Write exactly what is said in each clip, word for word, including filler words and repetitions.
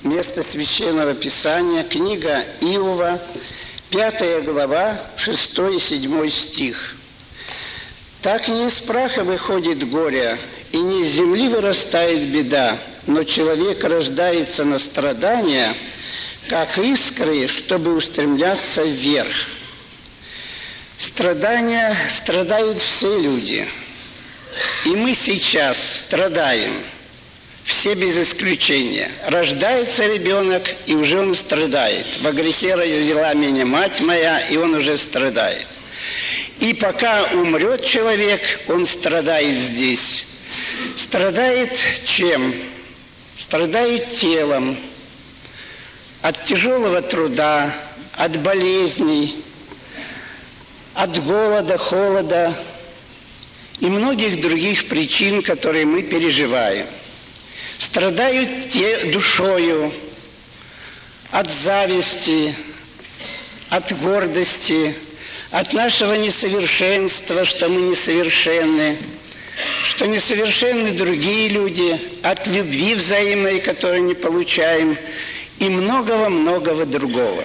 Место Священного Писания, книга Иова, пятая глава, шестой и седьмой стих. «Так не из праха выходит горе, и не из земли вырастает беда, но человек рождается на страдания, как искры, чтобы устремляться вверх». Страдания страдают все люди. И мы сейчас страдаем. Все без исключения. Рождается ребенок, и уже он страдает. Во грехе родила меня мать моя, и он уже страдает. И пока умрет человек, он страдает здесь. Страдает чем? Страдает телом. От тяжелого труда, от болезней, от голода, холода и многих других причин, которые мы переживаем. Страдают те душою от зависти, от гордости, от нашего несовершенства, что мы несовершенны, что несовершенны другие люди, от любви взаимной, которую не получаем, и многого-многого другого.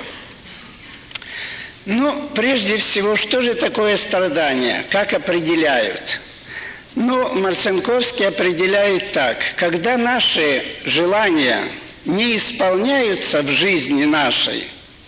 Ну, прежде всего, что же такое страдание? Как определяют? Ну, Марцинковский определяет так. Когда наши желания не исполняются в жизни нашей,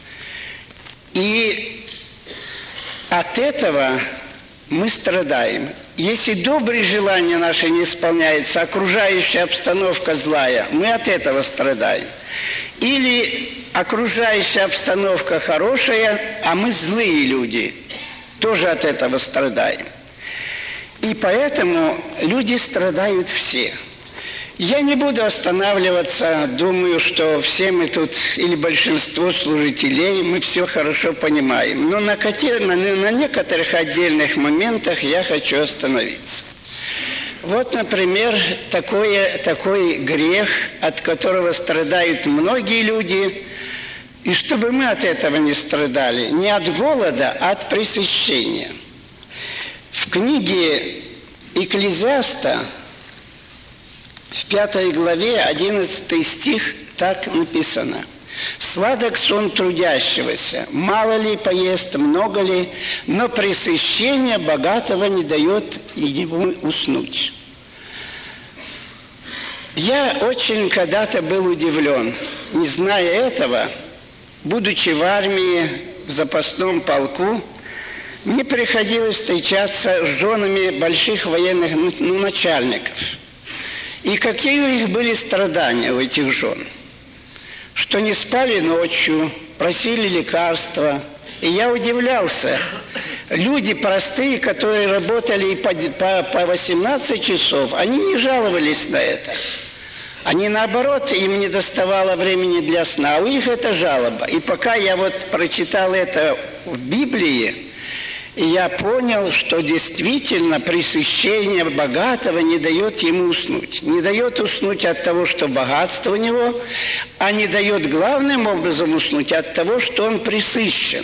и от этого мы страдаем. Если добрые желания наши не исполняются, окружающая обстановка злая, мы от этого страдаем. Или окружающая обстановка хорошая, а мы злые люди, тоже от этого страдаем. И поэтому люди страдают все. Я не буду останавливаться, думаю, что все мы тут, или большинство служителей, мы все хорошо понимаем. Но на, на, на некоторых отдельных моментах я хочу остановиться. Вот, например, такое, такой грех, от которого страдают многие люди, и чтобы мы от этого не страдали, не от голода, а от пресыщения. В книге Экклезиаста, в пятой главе, одиннадцатый стих, так написано: «Сладок сон трудящегося, мало ли поест, много ли, но пресыщение богатого не дает ему уснуть». Я очень когда-то был удивлен, не зная этого, будучи в армии, в запасном полку, мне приходилось встречаться с женами больших военных ну, начальников. И какие у них были страдания у этих жен? Что не спали ночью, просили лекарства. И я удивлялся. Люди простые, которые работали по, по, по восемнадцать часов, они не жаловались на это. Они, наоборот, им не доставало времени для сна. А у них это жалоба. И пока я вот прочитал это в Библии, и я понял, что действительно пресыщение богатого не дает ему уснуть. Не дает уснуть от того, что богатство у него, а не дает главным образом уснуть от того, что он пресыщен.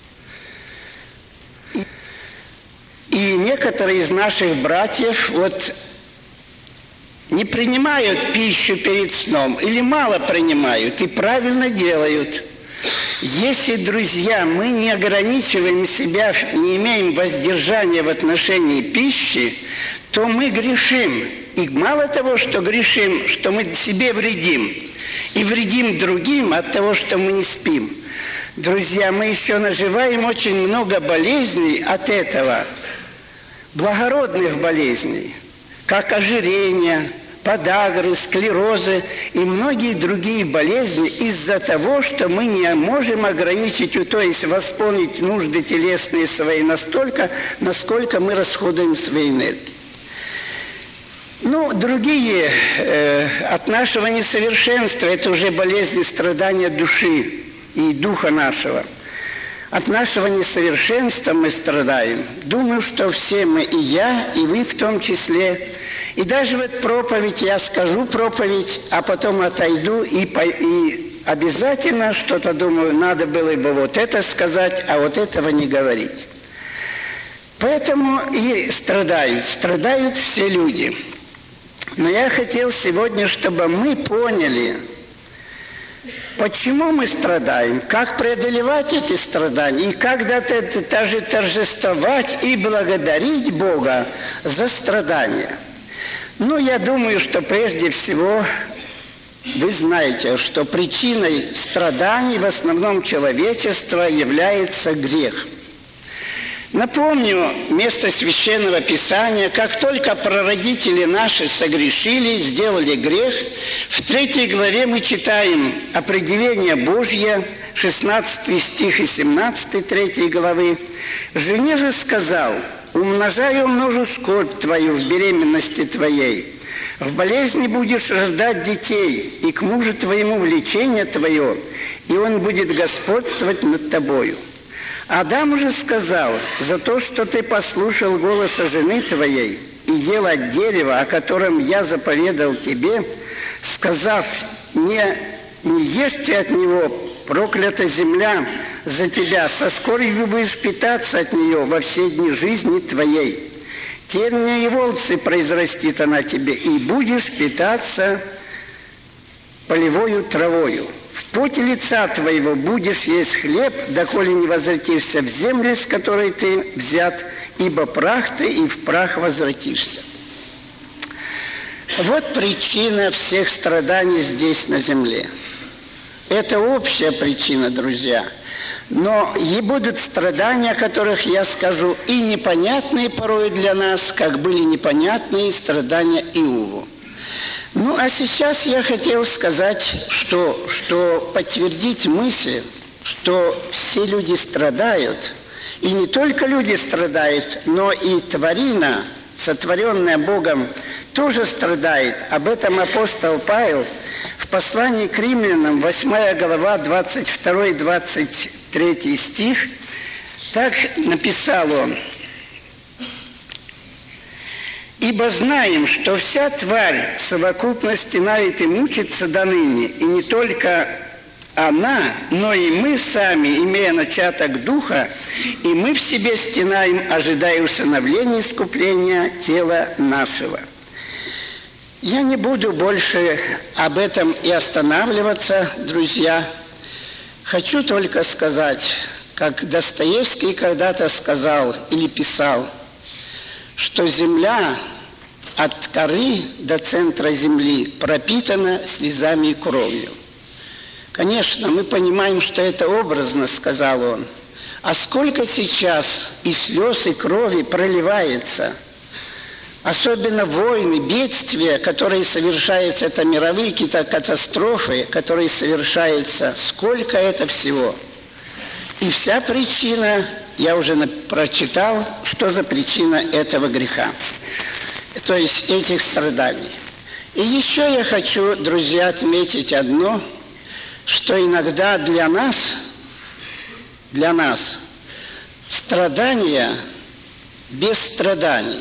И некоторые из наших братьев вот не принимают пищу перед сном или мало принимают и правильно делают. Если, друзья, мы не ограничиваем себя, не имеем воздержания в отношении пищи, то мы грешим. И мало того, что грешим, что мы себе вредим, и вредим другим от того, что мы не спим. Друзья, мы еще наживаем очень много болезней от этого, благородных болезней, как ожирение, подагры, склерозы и многие другие болезни из-за того, что мы не можем ограничить, то есть восполнить нужды телесные свои настолько, насколько мы расходуем свои энергии. Ну, другие э, от нашего несовершенства, это уже болезни, страдания души и духа нашего. От нашего несовершенства мы страдаем. Думаю, что все мы, и я, и вы в том числе. И даже вот проповедь, я скажу проповедь, а потом отойду и, по, и обязательно что-то думаю, надо было бы вот это сказать, а вот этого не говорить. Поэтому и страдают, страдают все люди. Но я хотел сегодня, чтобы мы поняли, Почему мы страдаем? Как преодолевать эти страдания? И как даже торжествовать и благодарить Бога за страдания? Ну, я думаю, что прежде всего вы знаете, что причиной страданий в основном человечества является грех. Напомню место Священного Писания. Как только прародители наши согрешили, сделали грех, в третьей главе мы читаем определение Божье, шестнадцатый стих и семнадцатый третьей главы. «Жене же сказал: умножаю, умножу скорбь твою в беременности твоей. В болезни будешь рождать детей, и к мужу твоему влечение твое, и он будет господствовать над тобою. Адам уже сказал: за то, что ты послушал голоса жены твоей и ел от дерева, о котором я заповедал тебе, сказав: не, не ешьте от него, проклята земля за тебя, со скорбью будешь питаться от нее во все дни жизни твоей. Терния и волцы произрастит она тебе, и будешь питаться полевою травою. В поте лица твоего будешь есть хлеб, доколе не возвратишься в землю, с которой ты взят, ибо прах ты, и в прах возвратишься». Вот причина всех страданий здесь на земле. Это общая причина, друзья. Но и будут страдания, о которых я скажу, и непонятные порой для нас, как были непонятные страдания Иову. Ну, а сейчас я хотел сказать, что, что подтвердить мысль, что все люди страдают, и не только люди страдают, но и тварина, сотворенная Богом, тоже страдает. Об этом апостол Павел в послании к римлянам, восьмая глава, двадцать второй двадцать третий стих, так написал он: «Ибо знаем, что вся тварь в совокупности стенает и мучится доныне, и не только она, но и мы сами, имея начаток духа, и мы в себе стенаем, ожидая усыновления искупления тела нашего». Я не буду больше об этом и останавливаться, друзья. Хочу только сказать, как Достоевский когда-то сказал или писал, что земля от коры до центра земли пропитана слезами и кровью. Конечно, мы понимаем, что это образно, сказал он. А сколько сейчас и слез, и крови проливается, особенно войны, бедствия, которые совершаются, это мировые какие-то катастрофы, которые совершаются, сколько это всего. И вся причина, я уже прочитал, что за причина этого греха, то есть этих страданий. И еще я хочу, друзья, отметить одно, что иногда для нас, для нас страдания без страданий.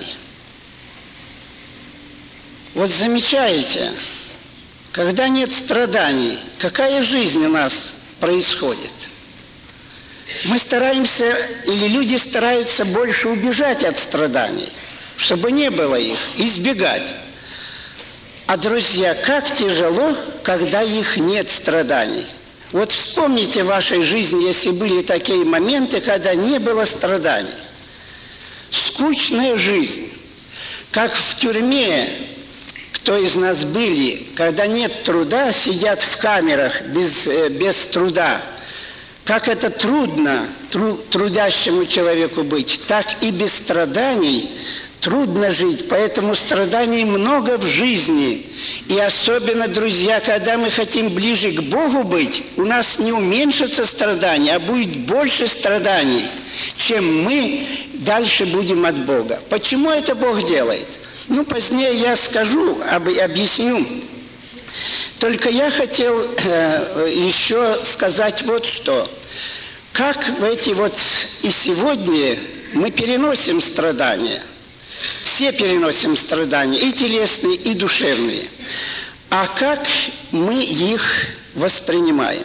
Вот замечаете, когда нет страданий, какая жизнь у нас происходит? Мы стараемся, или люди стараются больше убежать от страданий, чтобы не было их, избегать. А, друзья, как тяжело, когда их нет страданий. Вот вспомните в вашей жизни, если были такие моменты, когда не было страданий. Скучная жизнь, как в тюрьме. Кто из нас были, когда нет труда, сидят в камерах без, без труда. Как это трудно тру, трудящему человеку быть, так и без страданий трудно жить. Поэтому страданий много в жизни. И особенно, друзья, когда мы хотим ближе к Богу быть, у нас не уменьшится страдания, а будет больше страданий, чем мы дальше будем от Бога. Почему это Бог делает? Ну, позднее я скажу, об, объясню. Только я хотел э, еще сказать вот что. Как в эти вот и сегодня мы переносим страдания. Все переносим страдания, и телесные, и душевные. А как мы их воспринимаем?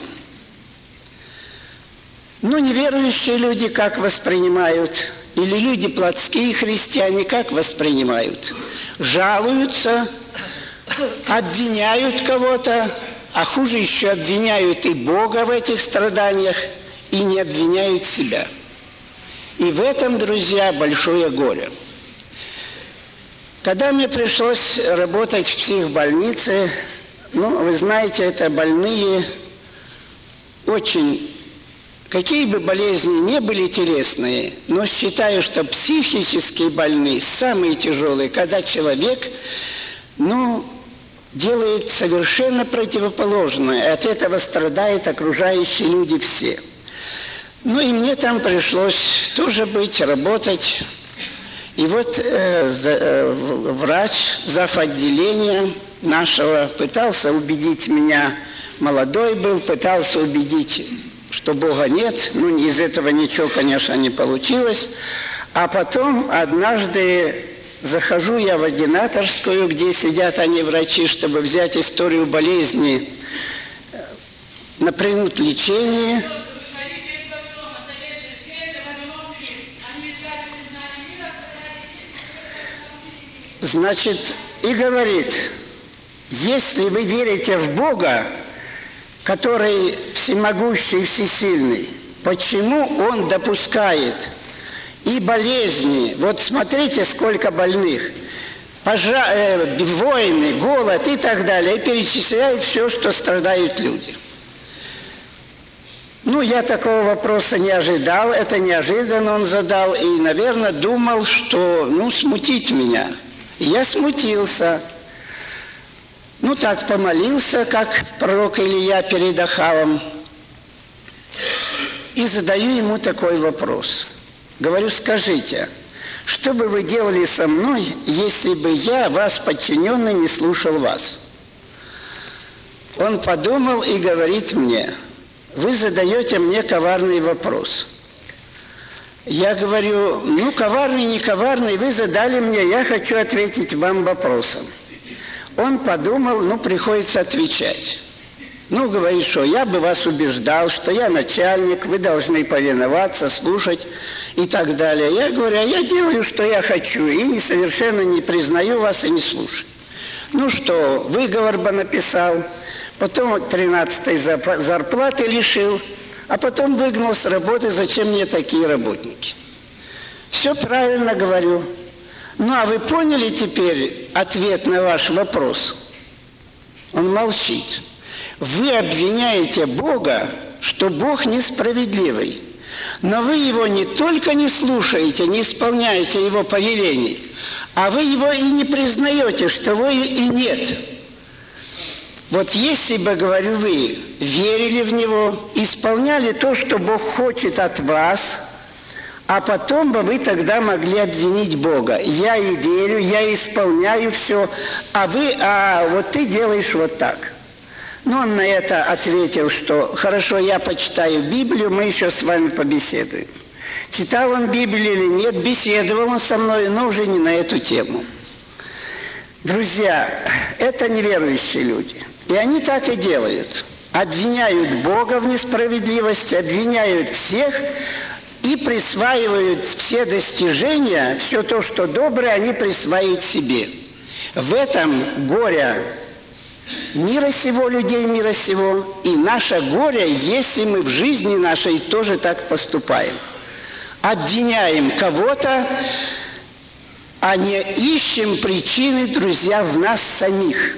Ну, неверующие люди как воспринимают? Или люди плотские христиане как воспринимают? Жалуются, обвиняют кого-то, а хуже еще обвиняют и Бога в этих страданиях, и не обвиняют себя. И в этом, друзья, большое горе. Когда мне пришлось работать в психбольнице, ну, вы знаете, это больные очень... Какие бы болезни ни были телесные, но считаю, что психические больные самые тяжелые, когда человек, ну, делает совершенно противоположное. От этого страдают окружающие люди все. Ну, и мне там пришлось тоже быть, работать. И вот э, за, э, врач, зав. Отделения нашего пытался убедить меня, молодой был, пытался убедить, что Бога нет. Ну, из этого ничего, конечно, не получилось. А потом однажды захожу я в ординаторскую, где сидят они, врачи, чтобы взять историю болезни, напрямую лечение. Значит, и говорит, если вы верите в Бога, который всемогущий и всесильный, почему Он допускает и болезни? Вот смотрите, сколько больных. Пожа... Э, войны, голод и так далее. И перечисляет все, что страдают люди. Ну, я такого вопроса не ожидал. Это неожиданно он задал. И, наверное, думал, что, ну, смутить меня. Я смутился. Ну, так помолился, как пророк Илия перед Ахавом. И задаю ему такой вопрос. Говорю, скажите, что бы вы делали со мной, если бы я, вас подчиненный, не слушал вас? Он подумал и говорит мне, вы задаете мне коварный вопрос. Я говорю, ну, коварный, не коварный, вы задали мне, я хочу ответить вам вопросом. Он подумал, ну, приходится отвечать. Ну, говорит, что я бы вас убеждал, что я начальник, вы должны повиноваться, слушать и так далее. Я говорю, а я делаю, что я хочу, и совершенно не признаю вас и не слушаю. Ну что, выговор бы написал, потом тринадцатой зарплаты лишил, а потом выгнал с работы, зачем мне такие работники? Все правильно говорю. Ну, а вы поняли теперь ответ на ваш вопрос? Он молчит. Вы обвиняете Бога, что Бог несправедливый. Но вы Его не только не слушаете, не исполняете Его повелений, а вы Его и не признаете, что вы и нет. Вот если бы, говорю, вы верили в Него, исполняли то, что Бог хочет от вас, а потом бы вы тогда могли обвинить Бога. Я и верю, я исполняю все, а вы, а вот ты делаешь вот так. Но он на это ответил, что хорошо, я почитаю Библию, мы еще с вами побеседуем. Читал он Библию или нет, беседовал он со мной, но уже не на эту тему. Друзья, это неверующие люди. И они так и делают. Обвиняют Бога в несправедливости, обвиняют всех, и присваивают все достижения, все то, что доброе, они присваивают себе. В этом горе мира сего, людей мира сего, и наше горе, если мы в жизни нашей тоже так поступаем. Обвиняем кого-то, а не ищем причины, друзья, в нас самих.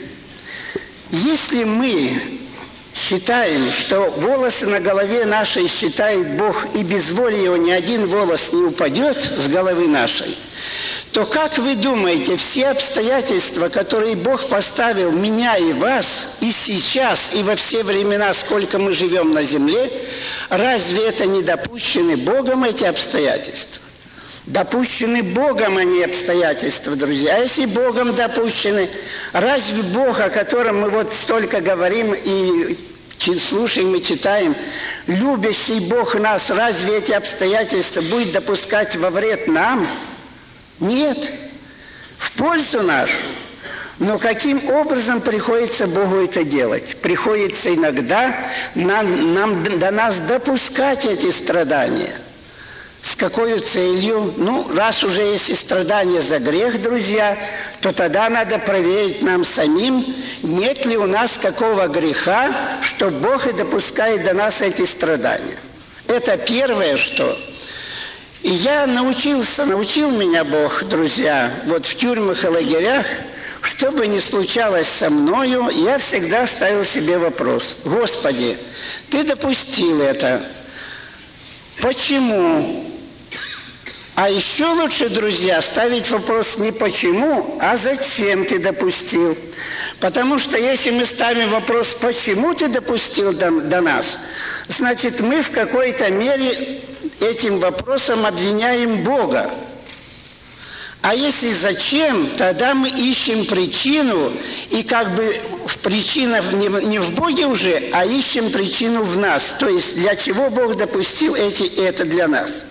Если мы считаем, что волосы на голове нашей считает Бог, и без воли Его ни один волос не упадет с головы нашей, то как вы думаете, все обстоятельства, которые Бог поставил меня и вас, и сейчас, и во все времена, сколько мы живем на земле, разве это не допущены Богом эти обстоятельства? Допущены Богом они обстоятельства, друзья. А если Богом допущены, разве Бог, о котором мы вот столько говорим и слушаем и читаем, любящий Бог нас, разве эти обстоятельства будет допускать во вред нам? Нет. В пользу нашу. Но каким образом приходится Богу это делать? Приходится иногда нам, нам, до нас допускать эти страдания. С какой целью? Ну, раз уже есть страдания за грех, друзья, то тогда надо проверить нам самим, нет ли у нас какого греха, что Бог и допускает до нас эти страдания. Это первое, что... И я научился, научил меня Бог, друзья, вот в тюрьмах и лагерях, что бы ни случалось со мною, я всегда ставил себе вопрос: Господи, Ты допустил это. Почему? А еще лучше, друзья, ставить вопрос не почему, а зачем Ты допустил. Потому что если мы ставим вопрос, почему Ты допустил до, до нас, значит, мы в какой-то мере этим вопросом обвиняем Бога. А если зачем, тогда мы ищем причину, и как бы причина не, не в Боге уже, а ищем причину в нас. То есть для чего Бог допустил эти, это для нас.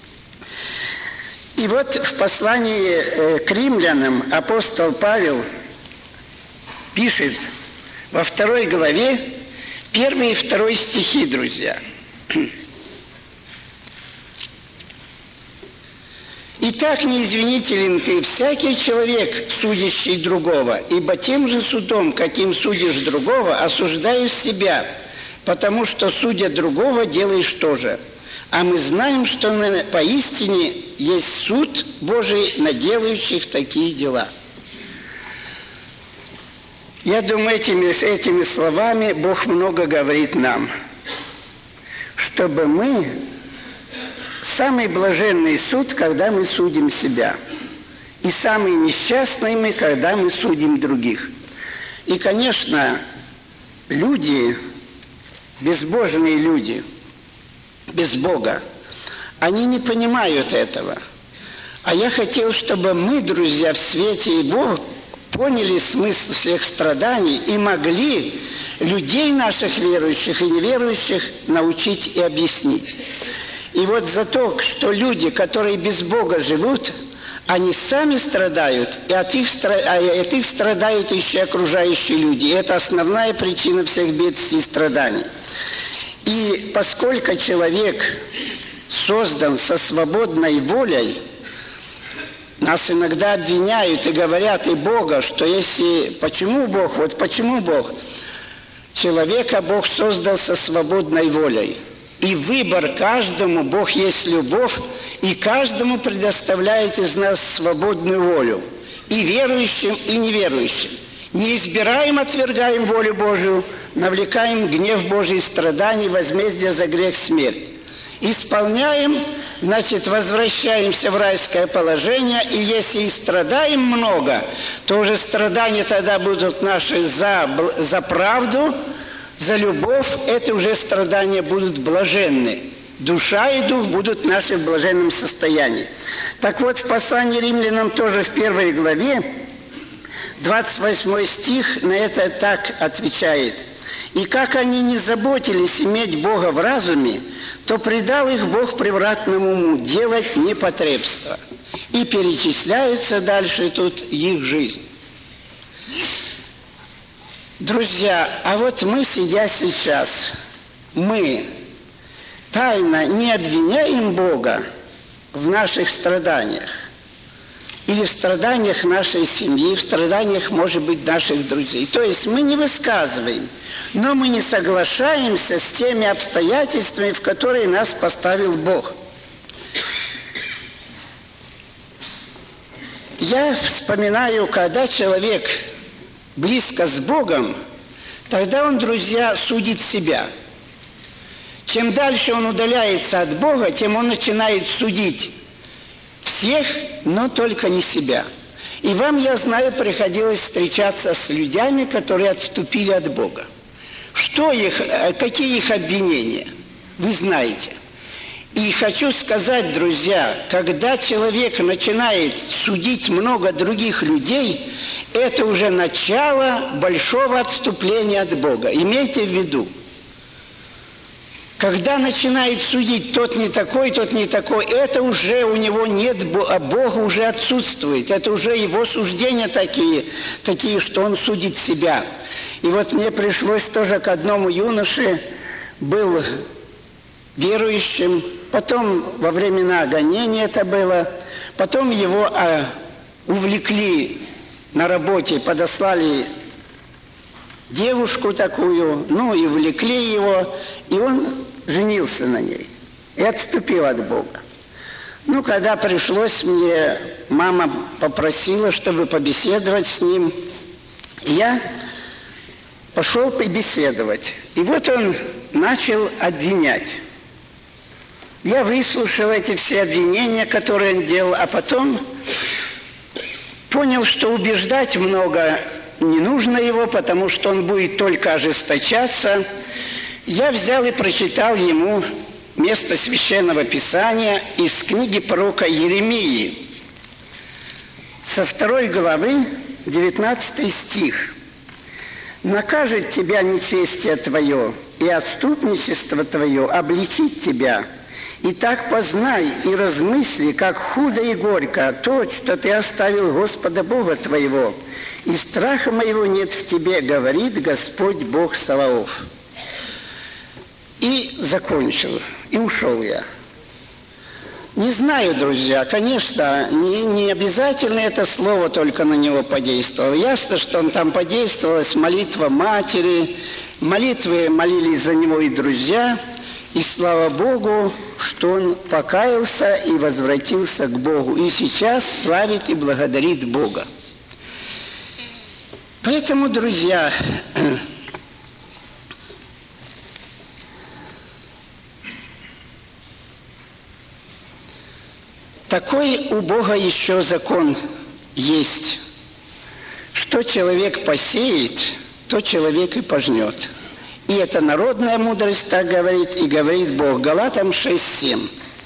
И вот в послании к римлянам апостол Павел пишет во второй главе первый и второй стихи, друзья. «Итак, неизвинителен ты, всякий человек, судящий другого, ибо тем же судом, каким судишь другого, осуждаешь себя, потому что, судя другого, делаешь то же. А мы знаем, что поистине есть суд Божий на делающих такие дела». Я думаю, этими, этими словами Бог много говорит нам, чтобы мы... Самый блаженный суд, когда мы судим себя. И самый несчастный мы, когда мы судим других. И, конечно, люди, безбожные люди, без Бога, они не понимают этого. А я хотел, чтобы мы, друзья, в свете и Бога поняли смысл всех страданий и могли людей наших верующих и неверующих научить и объяснить. И вот за то, что люди, которые без Бога живут, они сами страдают, и от их, а от их страдают еще окружающие люди. И это основная причина всех бедствий и страданий. И поскольку человек создан со свободной волей, нас иногда обвиняют и говорят и Бога, что если... Почему Бог? Вот почему Бог? Человека Бог создал со свободной волей. И выбор каждому, Бог есть любовь, и каждому предоставляет из нас свободную волю. И верующим, и неверующим. Не избираем, отвергаем волю Божию, навлекаем гнев Божий, страданий, возмездие за грех, смерть. Исполняем, значит, возвращаемся в райское положение, и если и страдаем много, то уже страдания тогда будут наши за, за правду, за любовь, это уже страдания будут блаженны. Душа и дух будут наши в блаженном состоянии. Так вот, в послании римлянам тоже в первой главе, двадцать восьмой стих на это так отвечает. «И как они не заботились иметь Бога в разуме, то предал их Бог превратному уму делать непотребство». И перечисляется дальше тут их жизнь. Друзья, а вот мы, сидя сейчас, мы тайно не обвиняем Бога в наших страданиях или в страданиях нашей семьи, в страданиях, может быть, наших друзей. То есть мы не высказываем, но мы не соглашаемся с теми обстоятельствами, в которые нас поставил Бог. Я вспоминаю, когда человек близко с Богом, тогда он, друзья, судит себя. Чем дальше он удаляется от Бога, тем он начинает судить всех, но только не себя. И вам, я знаю, приходилось встречаться с людьми, которые отступили от Бога. Что их, какие их обвинения? Вы знаете. И хочу сказать, друзья, когда человек начинает судить много других людей, это уже начало большого отступления от Бога. Имейте в виду. Когда начинает судить тот не такой, тот не такой, это уже у него нет, а Бог уже отсутствует. Это уже его суждения такие, такие, что он судит себя. И вот мне пришлось тоже к одному юноше, был верующим, потом во времена гонения это было, потом его а, увлекли на работе подослали девушку такую, ну и влекли его, и он женился на ней и отступил от Бога. Ну, когда пришлось мне, мама попросила, чтобы побеседовать с ним, я пошел побеседовать. И вот он начал обвинять. Я выслушал эти все обвинения, которые он делал, а потом понял, что убеждать много не нужно его, потому что он будет только ожесточаться. Я взял и прочитал ему место Священного Писания из книги пророка Иеремии, со второй главы, девятнадцатый стих. «Накажет тебя нечестие твое, и отступничество твое обличит тебя. И так познай и размысли, как худо и горько то, что ты оставил Господа Бога твоего, и страха моего нет в тебе, говорит Господь Бог Саваоф». И закончил, и ушел я. Не знаю, друзья, конечно, не, не обязательно это слово только на него подействовало. Ясно, что он там подействовалась молитва матери, молитвы молились за него и друзья, и слава Богу, что он покаялся и возвратился к Богу, и сейчас славит и благодарит Бога. Поэтому, друзья, такой у Бога еще закон есть. Что человек посеет, то человек и пожнет. И это народная мудрость так говорит, и говорит Бог. Галатам шесть семь.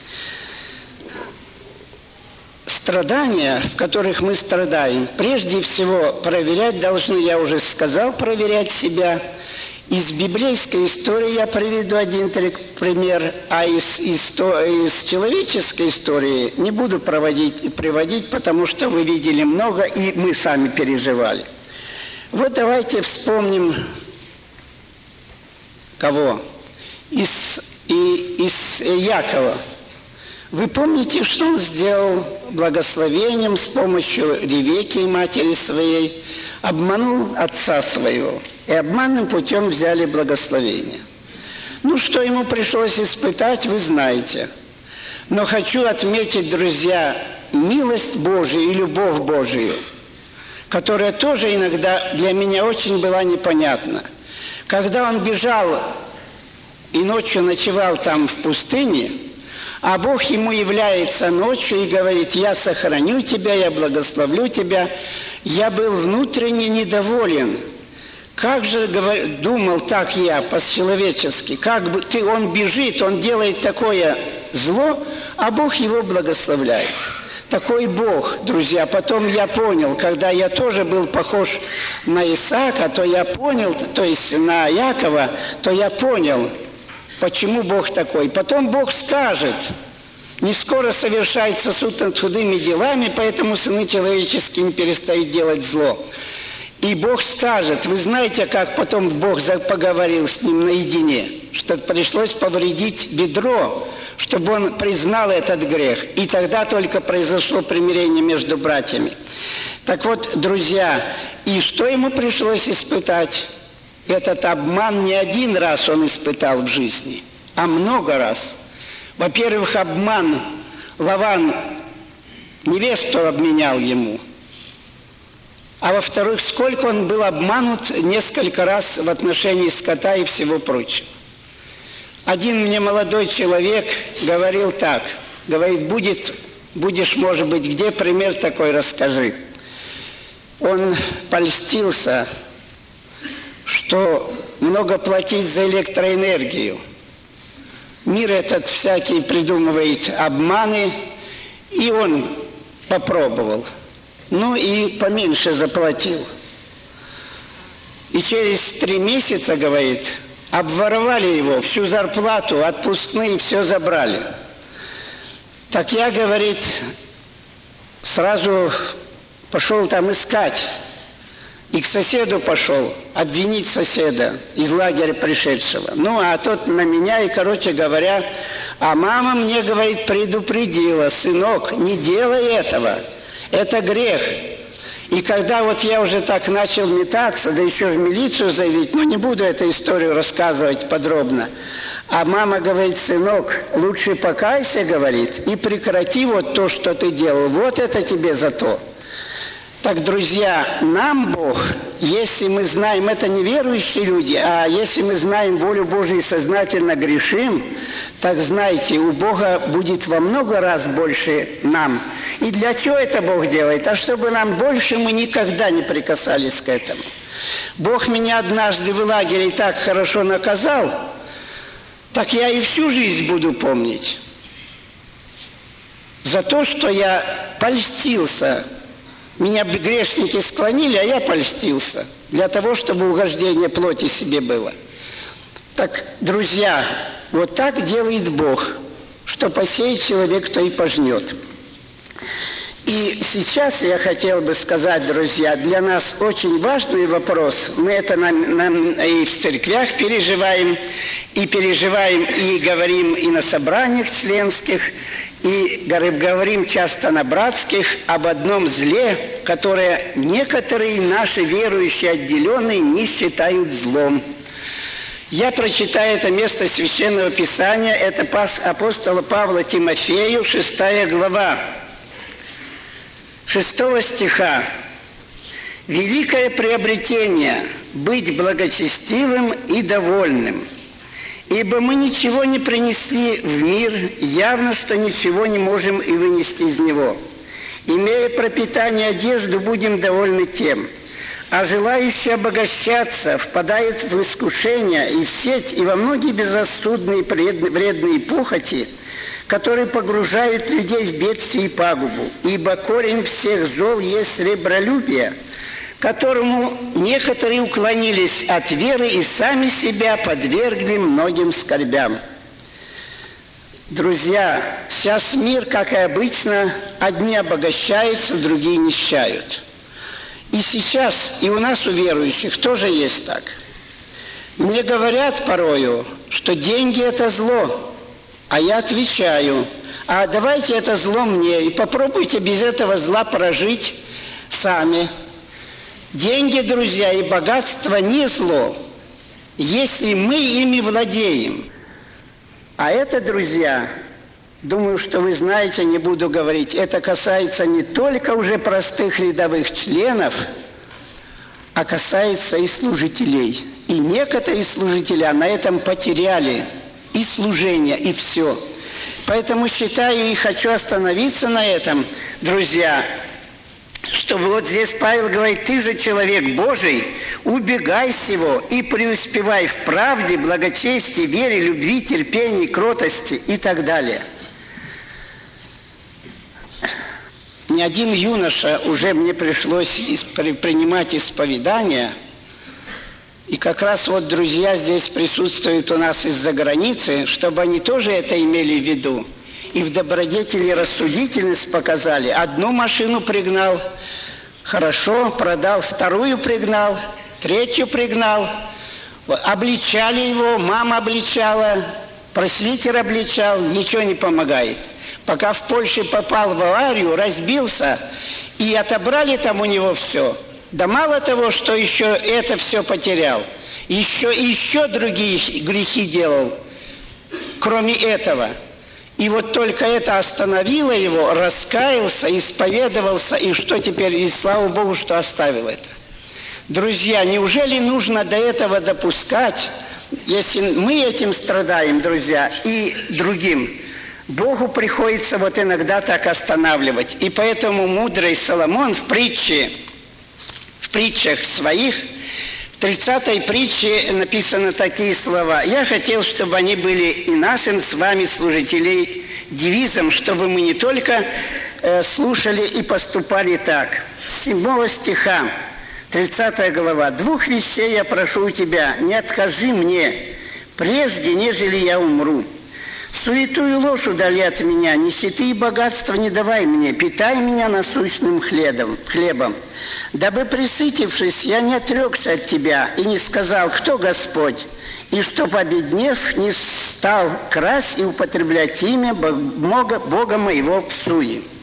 Страдания, в которых мы страдаем, прежде всего проверять должны, я уже сказал, проверять себя. Из библейской истории я приведу один пример, а из, из, из человеческой истории не буду проводить, приводить, потому что вы видели много, и мы сами переживали. Вот давайте вспомним кого? Из, и, из Якова. Вы помните, что он сделал благословением с помощью Ревекки, матери своей, обманул отца своего. И обманным путем взяли благословение. Ну, что ему пришлось испытать, вы знаете. Но хочу отметить, друзья, милость Божию и любовь Божию, которая тоже иногда для меня очень была непонятна. Когда он бежал и ночью ночевал там в пустыне, а Бог ему является ночью и говорит: «Я сохраню тебя, я благословлю тебя», я был внутренне недоволен. Как же думал так я по-человечески, как бы ты, он бежит, он делает такое зло, а Бог его благословляет. Такой Бог, друзья. Потом я понял, когда я тоже был похож на Исаака, то я понял, то есть на Якова, то я понял, почему Бог такой. Потом Бог скажет: не скоро совершается суд над худыми делами, поэтому сыны человеческие не перестают делать зло. И Бог скажет, вы знаете, как потом Бог поговорил с ним наедине, что пришлось повредить бедро, чтобы он признал этот грех. И тогда только произошло примирение между братьями. Так вот, друзья, и что ему пришлось испытать? Этот обман не один раз он испытал в жизни, а много раз. Во-первых, обман. Лаван невесту обменял ему. А во-вторых, сколько он был обманут несколько раз в отношении скота и всего прочего. Один мне молодой человек говорил так, говорит: будет, будешь, может быть, где, пример такой расскажи. Он польстился, что много платить за электроэнергию. Мир этот всякий придумывает обманы, и он попробовал. Ну и поменьше заплатил. И через три месяца, говорит, обворовали его, всю зарплату, отпускные, все забрали. Так я, говорит, сразу пошел там искать. И к соседу пошел, обвинить соседа из лагеря пришедшего. Ну, а тот на меня, и, короче говоря, а мама мне, говорит, предупредила: сынок, не делай этого. Это грех. И когда вот я уже так начал метаться, да еще в милицию заявить, ну не буду эту историю рассказывать подробно, а мама говорит: сынок, лучше покайся, говорит, и прекрати вот то, что ты делал, вот это тебе за то. Так, друзья, нам Бог, если мы знаем, это не верующие люди, а если мы знаем волю Божию и сознательно грешим, так знайте, у Бога будет во много раз больше нам. И для чего это Бог делает? А чтобы нам больше мы никогда не прикасались к этому. Бог меня однажды в лагере так хорошо наказал, так я и всю жизнь буду помнить. За то, что я польстился. Меня грешники склонили, а я польстился. Для того, чтобы угождение плоти себе было. Так, друзья, вот так делает Бог, что посеет человек, то и пожнет. И сейчас я хотел бы сказать, друзья, для нас очень важный вопрос. Мы это нам, нам и в церквях переживаем, и переживаем, и говорим и на собраниях членских, и говорим часто на братских об одном зле, которое некоторые наши верующие отделенные не считают злом. Я прочитаю это место Священного Писания, это апостола Павла Тимофею, шестая глава, шестого стиха. «Великое приобретение – быть благочестивым и довольным, ибо мы ничего не принесли в мир, явно, что ничего не можем и вынести из него. Имея пропитание одежду, будем довольны тем. А желающий обогащаться впадает в искушение и в сеть, и во многие безрассудные вредные похоти, которые погружают людей в бедствие и пагубу. Ибо корень всех зол есть сребролюбие, которому некоторые уклонились от веры и сами себя подвергли многим скорбям». Друзья, сейчас мир, как и обычно, одни обогащаются, другие нищают. И сейчас и у нас, у верующих, тоже есть так. Мне говорят порою, что деньги – это зло, а я отвечаю: а давайте это зло мне, и попробуйте без этого зла прожить сами. Деньги, друзья, и богатство не зло, если мы ими владеем. А это, друзья, думаю, что вы знаете, не буду говорить, это касается не только уже простых рядовых членов, а касается и служителей. И некоторые служители на этом потеряли и служение, и все. Поэтому считаю и хочу остановиться на этом, друзья, чтобы вот здесь Павел говорит: ты же человек Божий, убегай сего и преуспевай в правде, благочестии, вере, любви, терпении, кротости и так далее. Ни один юноша, уже мне пришлось принимать исповедание, и как раз вот друзья здесь присутствуют у нас из-за границы, чтобы они тоже это имели в виду. И в добродетели рассудительность показали. Одну машину пригнал, хорошо, продал, вторую пригнал, третью пригнал. Обличали его, мама обличала, пресвитер обличал, ничего не помогает. Пока в Польше попал в аварию, разбился, и отобрали там у него все. Да мало того, что еще это все потерял, еще и еще другие грехи делал, кроме этого. И вот только это остановило его, раскаялся, исповедовался, и что теперь? И слава Богу, что оставил это. Друзья, неужели нужно до этого допускать, если мы этим страдаем, друзья, и другим? Богу приходится вот иногда так останавливать. И поэтому мудрый Соломон в притче, в притчах своих, в тридцатой притче написаны такие слова. Я хотел, чтобы они были и нашим с вами, служителей, девизом, чтобы мы не только э, слушали и поступали так. С седьмого стиха, тридцатая глава. «Двух вещей я прошу у тебя, не откажи мне, прежде, нежели я умру. Суету и ложь удали от меня, нищеты и богатства не давай мне, питай меня насущным хлебом, хлебом. Дабы, присытившись, я не отрекся от тебя и не сказал, кто Господь, и чтоб, обеднев, не стал красть и употреблять имя Бога, Бога моего в суе».